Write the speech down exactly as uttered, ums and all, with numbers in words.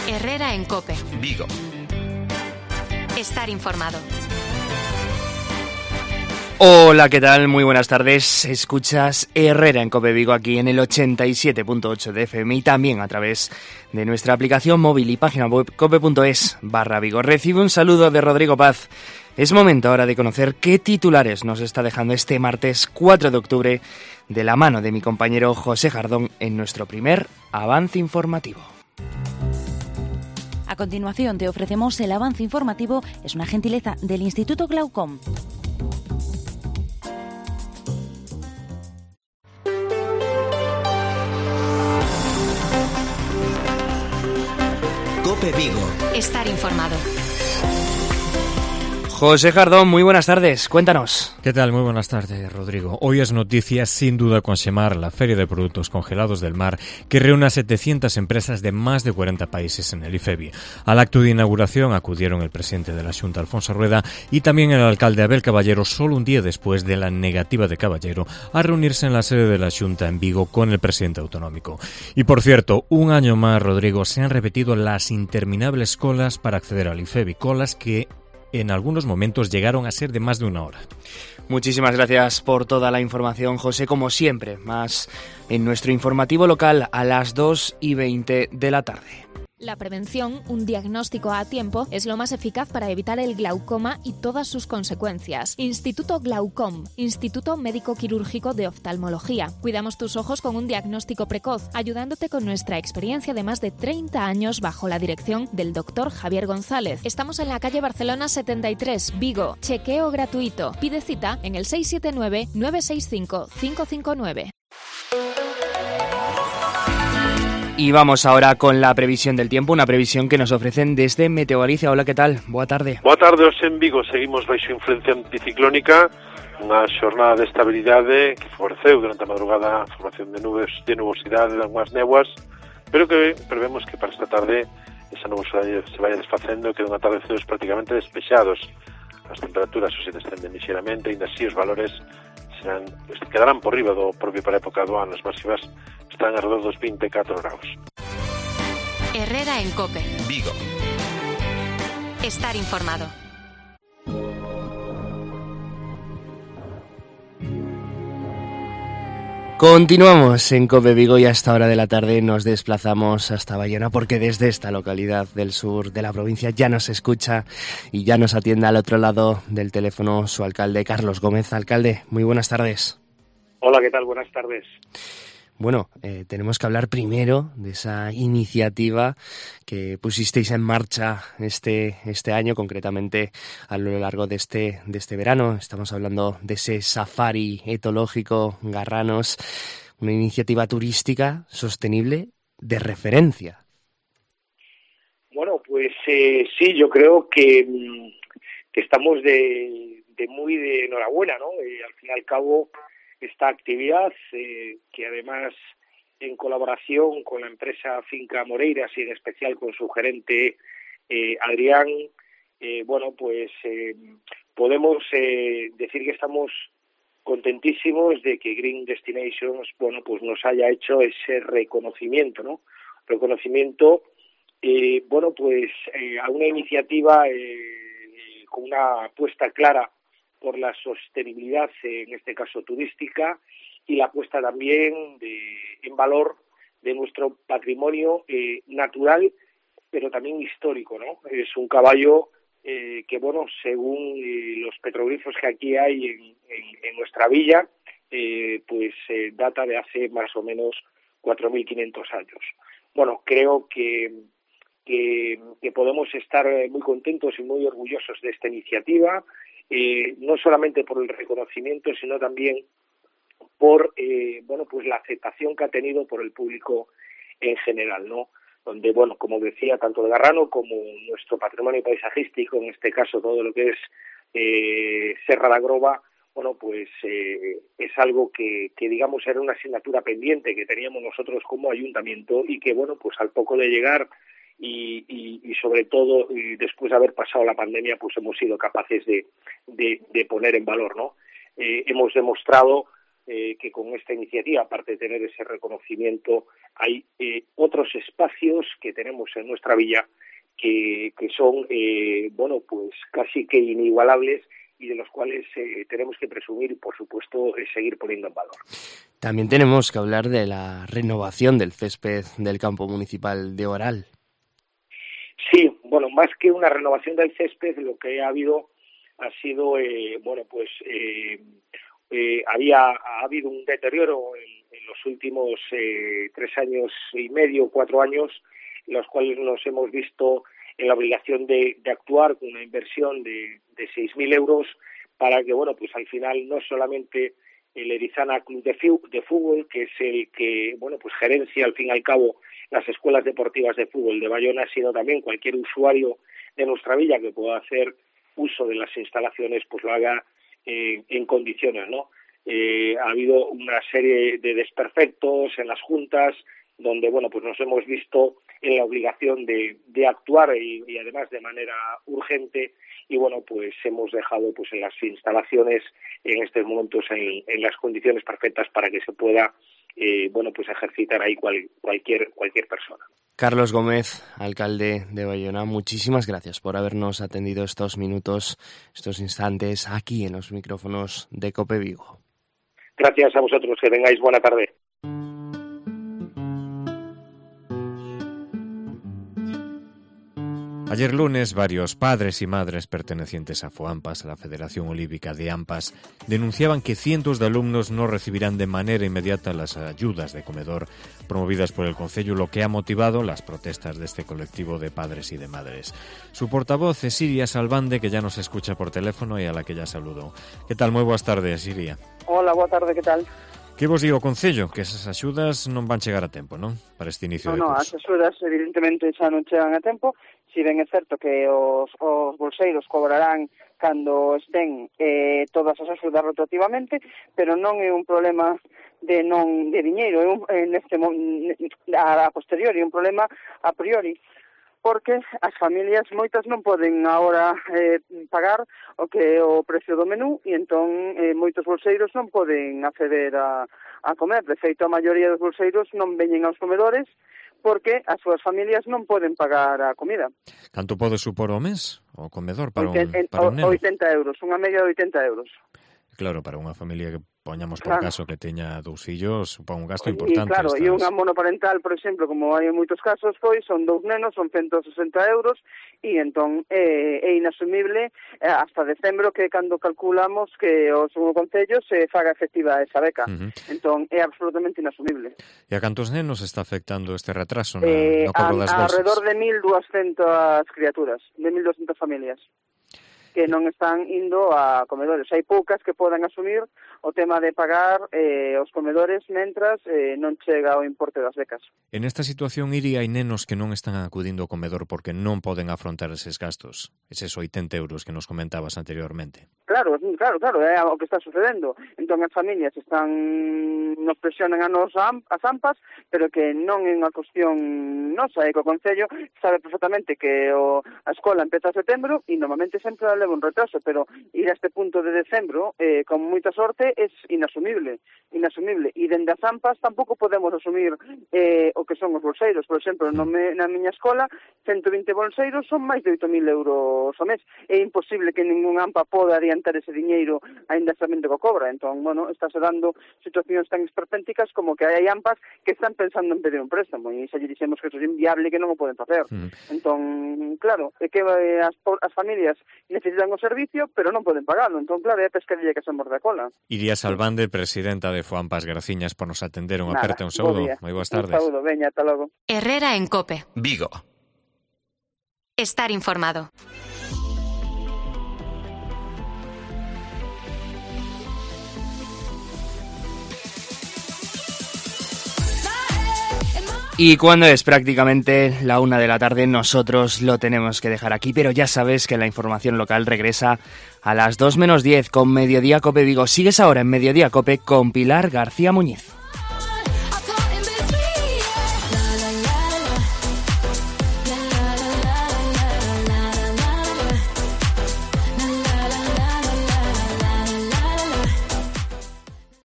Herrera en COPE. Vigo. Estar informado. Hola, ¿qué tal? Muy buenas tardes. Escuchas Herrera en COPE Vigo aquí en el ochenta y siete punto ocho de F M y también a través de nuestra aplicación móvil y página web cope.es barra Vigo. Recibe un saludo de Rodrigo Paz. Es momento ahora de conocer qué titulares nos está dejando este martes cuatro de octubre de la mano de mi compañero José Jardón en nuestro primer avance informativo. A continuación te ofrecemos el avance informativo. Es una gentileza del Instituto Glaucom. COPE Vigo. Estar informado. José Jardón, muy buenas tardes, cuéntanos. ¿Qué tal? Muy buenas tardes, Rodrigo. Hoy es noticia sin duda con Semar, la Feria de Productos Congelados del Mar, que reúne a setecientas empresas de más de cuarenta países en el IFEBI. Al acto de inauguración acudieron el presidente de la Xunta, Alfonso Rueda, y también el alcalde Abel Caballero, solo un día después de la negativa de Caballero a reunirse en la sede de la Xunta en Vigo con el presidente autonómico. Y por cierto, un año más, Rodrigo, se han repetido las interminables colas para acceder al IFEBI, colas que en algunos momentos llegaron a ser de más de una hora. Muchísimas gracias por toda la información, José, como siempre, más en nuestro informativo local a las dos y veinte de la tarde. La prevención, un diagnóstico a tiempo, es lo más eficaz para evitar el glaucoma y todas sus consecuencias. Instituto Glaucom, Instituto Médico Quirúrgico de Oftalmología. Cuidamos tus ojos con un diagnóstico precoz, ayudándote con nuestra experiencia de más de treinta años bajo la dirección del doctor Javier González. Estamos en la calle Barcelona setenta y tres, Vigo. Chequeo gratuito. Pide cita en el seis siete nueve, nueve seis cinco, cinco cinco nueve. Y vamos ahora con la previsión del tiempo, una previsión que nos ofrecen desde Meteo Galicia. Hola, ¿qué tal? Boa tarde. Boa tarde, hoxe en Vigo seguimos baixo influencia anticiclónica, unha xornada de estabilidade que favoreceu durante a madrugada a formación de nubes de nubosidade de algunhas néboas, pero que prevemos que para esta tarde esa nubosidade se vaya desfacendo e que unha tarde ceos prácticamente despexados. As temperaturas se descenden lixeramente, e ainda así os valores serán, quedarán por riba do propio para a época do ano. As máximas están alrededor dos vinte e catro graus. Herrera en COPE. Vigo. Estar informado. Continuamos en COPE Vigo y a esta hora de la tarde nos desplazamos hasta Bayona porque desde esta localidad del sur de la provincia ya nos escucha y ya nos atiende al otro lado del teléfono su alcalde, Carlos Gómez. Alcalde, muy buenas tardes. Hola, ¿qué tal? Buenas tardes. Bueno, eh, tenemos que hablar primero de esa iniciativa que pusisteis en marcha este este año, concretamente a lo largo de este de este verano. Estamos hablando de ese safari etológico Garranos, una iniciativa turística sostenible de referencia. Bueno, pues eh, sí, yo creo que, que estamos de, de muy de enhorabuena, ¿no? Eh, al fin y al cabo, esta actividad, eh, que además en colaboración con la empresa Finca Moreiras y en especial con su gerente eh, Adrián, eh, bueno, pues eh, podemos eh, decir que estamos contentísimos de que Green Destinations, bueno, pues nos haya hecho ese reconocimiento, ¿no? Reconocimiento, eh, bueno, pues eh, a una iniciativa eh, con una apuesta clara por la sostenibilidad, en este caso turística, y la puesta también de, en valor de nuestro patrimonio eh, natural, pero también histórico, ¿no? Es un caballo eh, que, bueno, según eh, los petroglifos que aquí hay en, en, en nuestra villa, eh, pues eh, data de hace más o menos cuatro mil quinientos años. Bueno, creo que, que, que podemos estar muy contentos y muy orgullosos de esta iniciativa, Eh, no solamente por el reconocimiento, sino también por eh, bueno, pues la aceptación que ha tenido por el público en general, ¿no? Donde, bueno, como decía, tanto de Garrano como nuestro patrimonio paisajístico, en este caso todo lo que es eh, Serra da Groba, bueno, pues eh, es algo que, que, digamos, era una asignatura pendiente que teníamos nosotros como ayuntamiento y que, bueno, pues al poco de llegar Y, y, y sobre todo y después de haber pasado la pandemia, pues hemos sido capaces de, de, de poner en valor, ¿no? Eh, hemos demostrado eh, que con esta iniciativa, aparte de tener ese reconocimiento, hay eh, otros espacios que tenemos en nuestra villa que, que son, eh, bueno, pues casi que inigualables y de los cuales eh, tenemos que presumir y, por supuesto, eh, seguir poniendo en valor. También tenemos que hablar de la renovación del césped del campo municipal de Oral. Sí, bueno, más que una renovación del césped, lo que ha habido ha sido, eh, bueno, pues eh, eh, había ha habido un deterioro en, en los últimos eh, tres años y medio, cuatro años, en los cuales nos hemos visto en la obligación de, de actuar con una inversión de, de seis mil euros para que, bueno, pues al final no solamente el Erizana Club de, de Fútbol, que es el que, bueno, pues gerencia al fin y al cabo las escuelas deportivas de fútbol de Bayona, sino también cualquier usuario de nuestra villa que pueda hacer uso de las instalaciones, pues lo haga eh, en condiciones, ¿no? Eh, ha habido una serie de desperfectos en las juntas, donde, bueno, pues nos hemos visto en la obligación de, de actuar y, y además de manera urgente, y bueno, pues hemos dejado pues en las instalaciones en estos momentos en, en las condiciones perfectas para que se pueda eh, bueno, pues ejercitar ahí cual, cualquier cualquier persona. Carlos Gómez, alcalde de Bayona, muchísimas gracias por habernos atendido estos minutos, estos instantes aquí en los micrófonos de COPE Vigo. Gracias a vosotros, que tengáis buena tarde. Ayer lunes, varios padres y madres pertenecientes a FOAMPAS, a la Federación Olímpica de AMPAS, denunciaban que cientos de alumnos no recibirán de manera inmediata las ayudas de comedor promovidas por el Concello, lo que ha motivado las protestas de este colectivo de padres y de madres. Su portavoz es Iria Salvande, que ya nos escucha por teléfono y a la que ya saludo. ¿Qué tal? Moi boas tardes, Iria. Hola, boa tarde, que tal? Que vos digo o Concello? Que esas axudas non van chegar a tempo, non? Para este inicio no, de curso. No, as axudas evidentemente xa non chegan a tempo, si ben é certo que os, os bolseiros cobrarán cando estén eh, todas as axudas rotativamente, pero non é un problema de non de diñeiro, é un, neste, a, a posteriori, é un problema a priori, porque as familias moitas non poden agora eh, pagar o que é o precio do menú e entón eh, moitos bolseiros non poden acceder a, a comer. De feito, a maioría dos bolseiros non veñen aos comedores porque as súas familias non poden pagar a comida. Canto pode supor o mes o comedor para un, para un neno? oitenta euros, unha media de oitenta euros. Claro, para unha familia que poñamos por claro. caso que teña dous fillos, supón un gasto importante. E claro, estas... e unha monoparental, por exemplo, como hai en moitos casos, pois son dous nenos, son ciento sesenta euros, e entón é, é inasumible eh, hasta decembro, que cando calculamos que o segundo Concello se faga efectiva esa beca. Uh-huh. Entón é absolutamente inasumible. E a cantos nenos está afectando este retraso na, eh, no cobro das bolsas? Alrededor de mil doscientas criaturas, de mil doscientas familias que non están indo a comedores. Hai poucas que podan asumir o tema de pagar eh, os comedores mentras eh, non chega o importe das becas. En esta situación, Iri, hai nenos que non están acudindo ao comedor porque non poden afrontar eses gastos, eses oitenta euros que nos comentabas anteriormente. Claro, claro, claro, é o que está sucedendo. Entón as familias están nos presionan a nos as AMPAS, pero que non é unha cuestión nosa, é que o Concello sabe perfectamente que o, a escola empeza a setembro e normalmente sempre leva un retraso, pero ir a este punto de decembro eh, con moita sorte é inasumible, inasumible. E dende as AMPAS tampouco podemos asumir eh, o que son os bolseiros. Por exemplo, no me, na miña escola, ciento vinte bolseiros son máis de oito mil euros ao mes. É imposible que ningún AMPA poda adiantar ese diñeiro ainda sabiendo que o cobra. Entón, bueno, estáse dando situacións tan esperpénticas como que hai AMPAs que están pensando en pedir un préstamo e xa lle dixemos que eso é inviable e que non o poden facer. Mm. Entón, claro, é que eh, as, as familias necesitan o servicio, pero non poden pagarlo. Entón, claro, é a pescadilla que se morde a cola. Iria Salvande, presidenta de FOAMPAS, graciñas por nos atender. Unha aperta, un saúdo. Moi boas tardes. Un saúdo, veña, ata logo. Herrera en COPE. Vigo. Estar informado. Y cuando es prácticamente la una de la tarde, nosotros lo tenemos que dejar aquí, pero ya sabes que la información local regresa a las dos menos diez con Mediodía COPE Vigo. Sigues ahora en Mediodía COPE con Pilar García Muñiz.